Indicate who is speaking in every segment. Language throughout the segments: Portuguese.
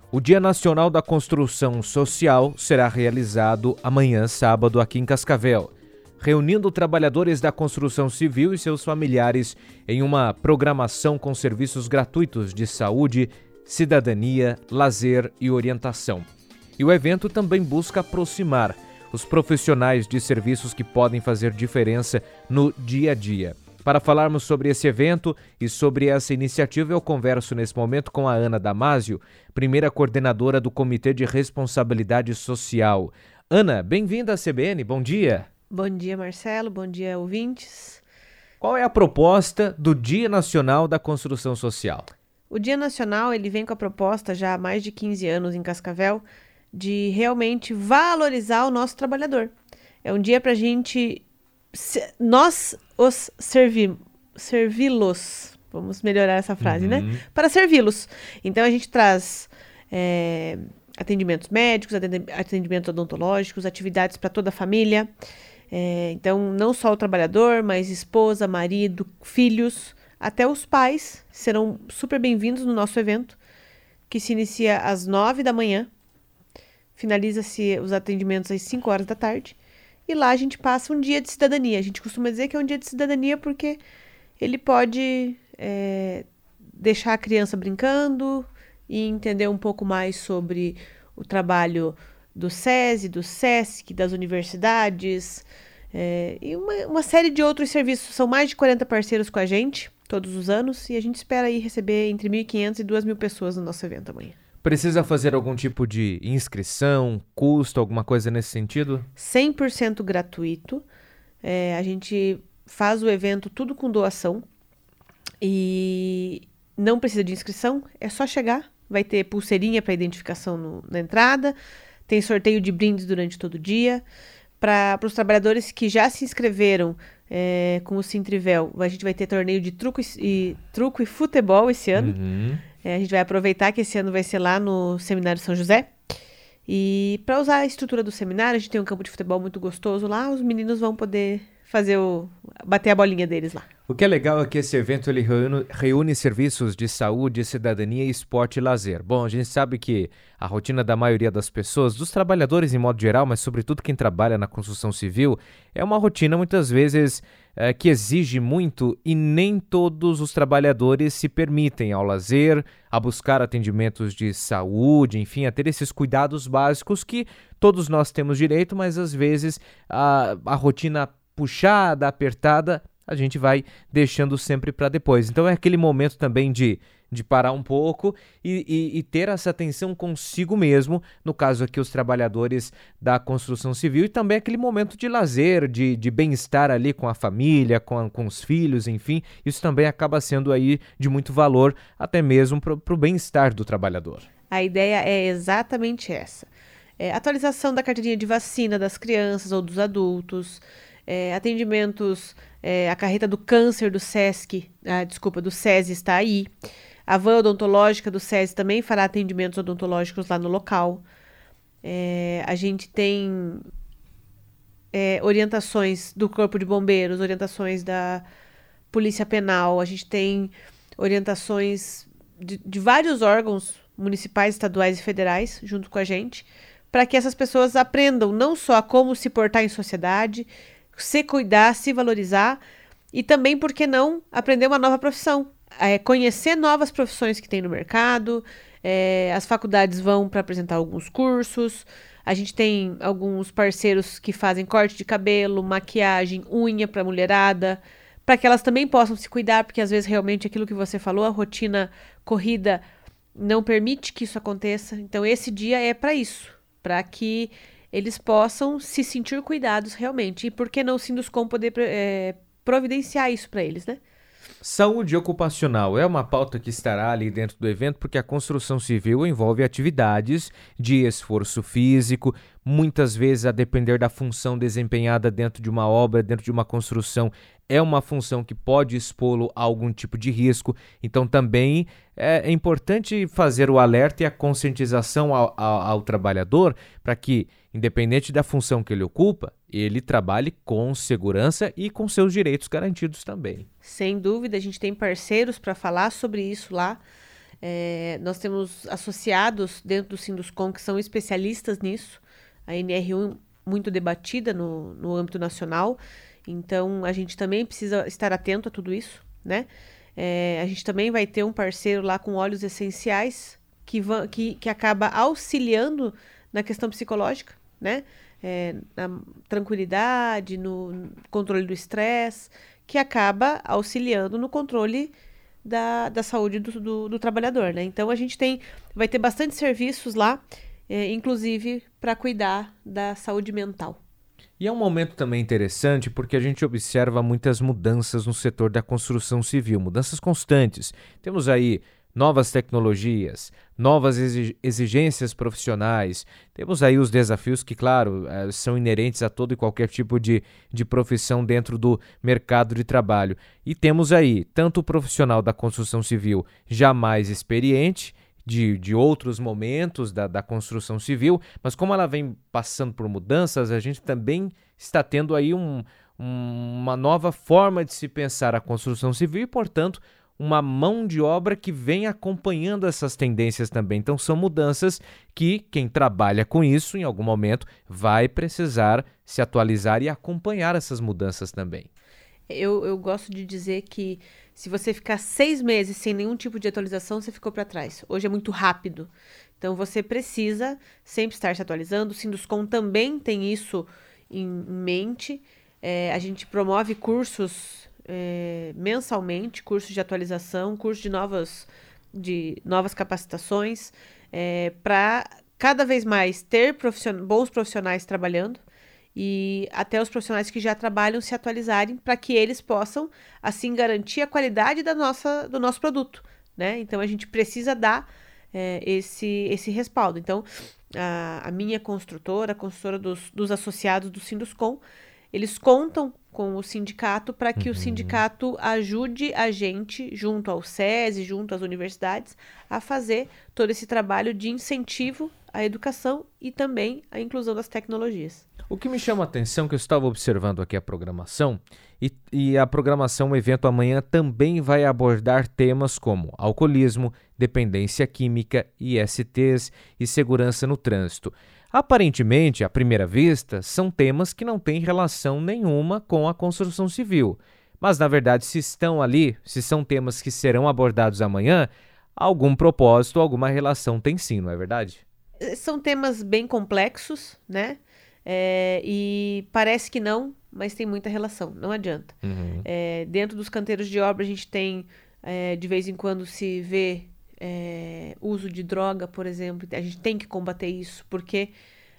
Speaker 1: O Dia Nacional da Construção Social será realizado amanhã, sábado, aqui em Cascavel, reunindo trabalhadores da construção civil e seus familiares em uma programação com serviços gratuitos de saúde, cidadania, lazer e orientação. E o evento também busca aproximar os profissionais de serviços que podem fazer diferença no dia a dia. Para falarmos sobre esse evento e sobre essa iniciativa, eu converso nesse momento com a Ana Damasio, primeira coordenadora do Comitê de Responsabilidade Social. Ana, bem-vinda à CBN, bom dia.
Speaker 2: Bom dia, Marcelo, bom dia, ouvintes.
Speaker 1: Qual é a proposta do Dia Nacional da Construção Social?
Speaker 2: O Dia Nacional ele vem com a proposta já há mais de 15 anos em Cascavel de realmente valorizar o nosso trabalhador. É um dia para a gente... Nós os servi-los, vamos melhorar essa frase, né? Para servi-los. Então a gente traz atendimentos médicos, atendimentos odontológicos, atividades para toda a família. Então não só o trabalhador, mas esposa, marido, filhos, até os pais serão super bem-vindos no nosso evento, que se inicia às 9 da manhã, finaliza-se os atendimentos às 5 horas da tarde. E lá a gente passa um dia de cidadania. A gente costuma dizer que é um dia de cidadania porque ele pode deixar a criança brincando e entender um pouco mais sobre o trabalho do SESI, do SESC, das universidades e uma série de outros serviços. São mais de 40 parceiros com a gente todos os anos e a gente espera aí receber entre 1.500 e 2.000 pessoas no nosso evento amanhã.
Speaker 1: Precisa fazer algum tipo de inscrição, custo, alguma coisa nesse sentido?
Speaker 2: 100% gratuito. A gente faz o evento tudo com doação e não precisa de inscrição, é só chegar. Vai ter pulseirinha para identificação na entrada, tem sorteio de brindes durante todo o dia. Para os trabalhadores que já se inscreveram com o Sintrivel, a gente vai ter torneio de truco e futebol esse ano. A gente vai aproveitar que esse ano vai ser lá no Seminário São José. E para usar a estrutura do seminário, a gente tem um campo de futebol muito gostoso lá. Os meninos vão poder bater a bolinha deles lá.
Speaker 1: O que é legal é que esse evento ele reúne serviços de saúde, cidadania, esporte e lazer. Bom, a gente sabe que a rotina da maioria das pessoas, dos trabalhadores em modo geral, mas sobretudo quem trabalha na construção civil, é uma rotina muitas vezes que exige muito e nem todos os trabalhadores se permitem ao lazer, a buscar atendimentos de saúde, enfim, a ter esses cuidados básicos que todos nós temos direito, mas às vezes a rotina puxada, apertada, a gente vai deixando sempre para depois. Então é aquele momento também de parar um pouco e ter essa atenção consigo mesmo, no caso aqui os trabalhadores da construção civil, e também aquele momento de lazer, de bem-estar ali com a família, com os filhos, enfim, isso também acaba sendo aí de muito valor, até mesmo para o bem-estar do trabalhador.
Speaker 2: A ideia é exatamente essa. Atualização da carteirinha de vacina das crianças ou dos adultos, atendimentos, a carreta do câncer do SESC, do SESI está aí. A van odontológica do SESI também fará atendimentos odontológicos lá no local. A gente tem orientações do Corpo de Bombeiros, orientações da Polícia Penal, a gente tem orientações de vários órgãos municipais, estaduais e federais junto com a gente, para que essas pessoas aprendam não só como se portar em sociedade, se cuidar, se valorizar e também, por que não, aprender uma nova profissão. Conhecer novas profissões que tem no mercado, as faculdades vão para apresentar alguns cursos, a gente tem alguns parceiros que fazem corte de cabelo, maquiagem, unha para mulherada, para que elas também possam se cuidar, porque às vezes realmente aquilo que você falou, a rotina corrida não permite que isso aconteça. Então esse dia é para isso, para que eles possam se sentir cuidados realmente. E por que não o Sinduscom poder providenciar isso para eles, né?
Speaker 1: Saúde ocupacional é uma pauta que estará ali dentro do evento porque a construção civil envolve atividades de esforço físico, muitas vezes a depender da função desempenhada dentro de uma obra, dentro de uma construção, é uma função que pode expô-lo a algum tipo de risco. Então também é importante fazer o alerta e a conscientização ao trabalhador para que, independente da função que ele ocupa, ele trabalhe com segurança e com seus direitos garantidos também.
Speaker 2: Sem dúvida, a gente tem parceiros para falar sobre isso lá. Nós temos associados dentro do Sinduscom que são especialistas nisso. A NR1 muito debatida no âmbito nacional. Então, a gente também precisa estar atento a tudo isso, né? A gente também vai ter um parceiro lá com óleos essenciais que acaba auxiliando na questão psicológica, né? Na tranquilidade, no controle do estresse, que acaba auxiliando no controle da saúde do trabalhador, né? Então, a gente vai ter bastante serviços lá, inclusive para cuidar da saúde mental.
Speaker 1: E é um momento também interessante porque a gente observa muitas mudanças no setor da construção civil, mudanças constantes. Temos aí novas tecnologias, novas exigências profissionais, temos aí os desafios que, claro, são inerentes a todo e qualquer tipo de profissão dentro do mercado de trabalho. E temos aí tanto o profissional da construção civil já mais experiente, de outros momentos da construção civil, mas como ela vem passando por mudanças, a gente também está tendo aí uma nova forma de se pensar a construção civil e, portanto, uma mão de obra que vem acompanhando essas tendências também. Então, são mudanças que quem trabalha com isso, em algum momento, vai precisar se atualizar e acompanhar essas mudanças também.
Speaker 2: Eu gosto de dizer que se você ficar 6 meses sem nenhum tipo de atualização, você ficou para trás. Hoje é muito rápido. Então, você precisa sempre estar se atualizando. O Sinduscom também tem isso em mente. A gente promove cursos mensalmente, cursos de atualização, cursos de novas capacitações, para cada vez mais ter bons profissionais trabalhando. E até os profissionais que já trabalham se atualizarem para que eles possam, assim, garantir a qualidade do nosso produto, né? Então, a gente precisa dar esse respaldo. Então, a minha construtora, a construtora dos associados do Sinduscom, eles contam com o sindicato para que o sindicato ajude a gente, junto ao SESI, junto às universidades, a fazer todo esse trabalho de incentivo à educação e também à inclusão das tecnologias.
Speaker 1: O que me chama a atenção, que eu estava observando aqui a programação, e a programação, o evento amanhã também vai abordar temas como alcoolismo, dependência química, ISTs e segurança no trânsito. Aparentemente, à primeira vista, são temas que não têm relação nenhuma com a construção civil. Mas, na verdade, se estão ali, se são temas que serão abordados amanhã, algum propósito, alguma relação tem sim, não é verdade?
Speaker 2: São temas bem complexos, né? E parece que não, mas tem muita relação, não adianta. Dentro dos canteiros de obra, a gente tem, de vez em quando, se vê uso de droga, por exemplo. A gente tem que combater isso, porque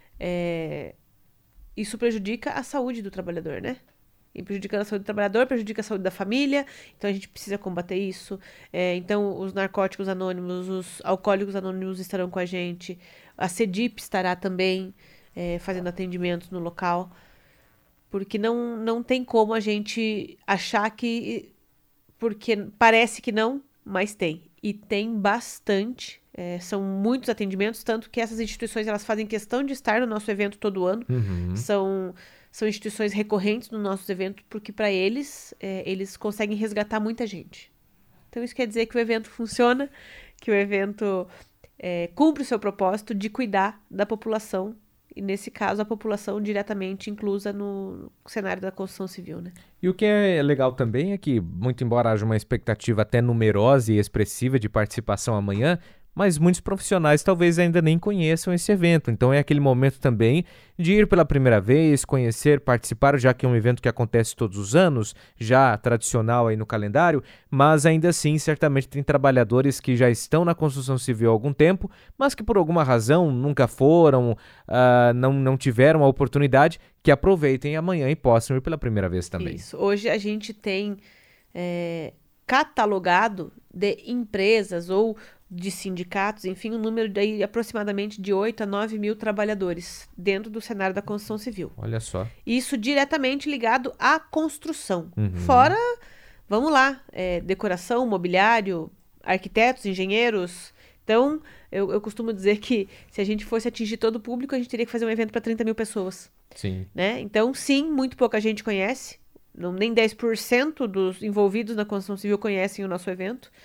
Speaker 2: isso prejudica a saúde do trabalhador, né? E prejudicando a saúde do trabalhador, prejudica a saúde da família, então a gente precisa combater isso. Então, os narcóticos anônimos, os alcoólicos anônimos estarão com a gente, a CEDIP estará também fazendo atendimentos no local, porque não tem como a gente achar que... Porque parece que não, mas tem. E tem bastante, são muitos atendimentos, tanto que essas instituições elas fazem questão de estar no nosso evento todo ano. São instituições recorrentes no nosso evento, porque para eles conseguem resgatar muita gente. Então, isso quer dizer que o evento funciona, que o evento cumpre o seu propósito de cuidar da população, e nesse caso, a população diretamente inclusa no cenário da construção civil, né?
Speaker 1: E o que é legal também é que, muito embora haja uma expectativa até numerosa e expressiva de participação amanhã, mas muitos profissionais talvez ainda nem conheçam esse evento. Então é aquele momento também de ir pela primeira vez, conhecer, participar, já que é um evento que acontece todos os anos, já tradicional aí no calendário, mas ainda assim certamente tem trabalhadores que já estão na construção civil há algum tempo, mas que por alguma razão nunca foram, não tiveram a oportunidade, que aproveitem amanhã e possam ir pela primeira vez também.
Speaker 2: Isso. Hoje a gente tem catalogado de empresas ou de sindicatos, enfim, um número de aproximadamente de 8 a 9 mil trabalhadores dentro do cenário da construção civil.
Speaker 1: Olha só.
Speaker 2: Isso diretamente ligado à construção. Fora, vamos lá, decoração, mobiliário, arquitetos, engenheiros. Então, eu costumo dizer que se a gente fosse atingir todo o público, a gente teria que fazer um evento para 30 mil pessoas.
Speaker 1: Sim.
Speaker 2: Né? Então, sim, muito pouca gente conhece. Nem 10% dos envolvidos na construção civil conhecem o nosso evento.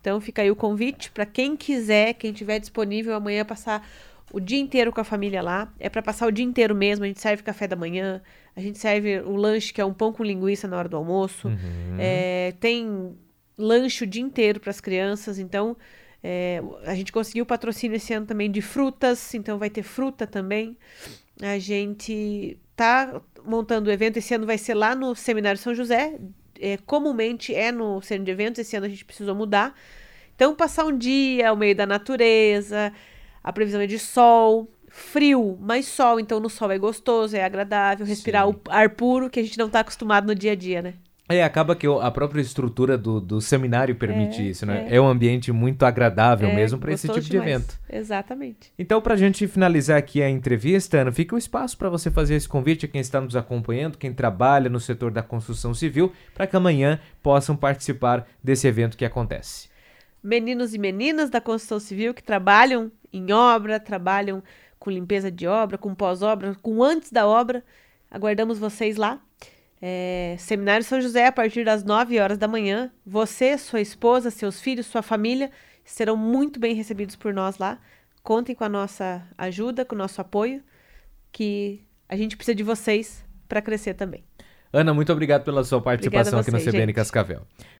Speaker 2: Então fica aí o convite para quem quiser, quem tiver disponível amanhã passar o dia inteiro com a família lá. É para passar o dia inteiro mesmo. A gente serve café da manhã, a gente serve o lanche, que é um pão com linguiça na hora do almoço. Tem lanche o dia inteiro para as crianças. Então, a gente conseguiu patrocínio esse ano também de frutas. Então, vai ter fruta também. A gente tá montando o evento. Esse ano vai ser lá no Seminário São José. Comumente é no centro de eventos. Esse ano a gente precisou mudar. Então, passar um dia ao meio da natureza. A previsão é de sol, frio, mas sol. Então, no sol é gostoso, é agradável. Respirar o ar puro, que a gente não está acostumado no dia a dia, né?
Speaker 1: Acaba que a própria estrutura do seminário permite isso, né? É um ambiente muito agradável mesmo para esse tipo
Speaker 2: demais.
Speaker 1: De evento.
Speaker 2: Exatamente.
Speaker 1: Então, para a gente finalizar aqui a entrevista, Ana, fica o espaço para você fazer esse convite a quem está nos acompanhando, quem trabalha no setor da construção civil, para que amanhã possam participar desse evento que acontece.
Speaker 2: Meninos e meninas da construção civil que trabalham em obra, trabalham com limpeza de obra, com pós-obra, com antes da obra, aguardamos vocês lá. Seminário São José, a partir das 9 horas da manhã. Você, sua esposa, seus filhos, sua família serão muito bem recebidos por nós lá. Contem com a nossa ajuda, com o nosso apoio, que a gente precisa de vocês para crescer também.
Speaker 1: Ana, muito obrigado pela sua participação aqui no CBN Cascavel.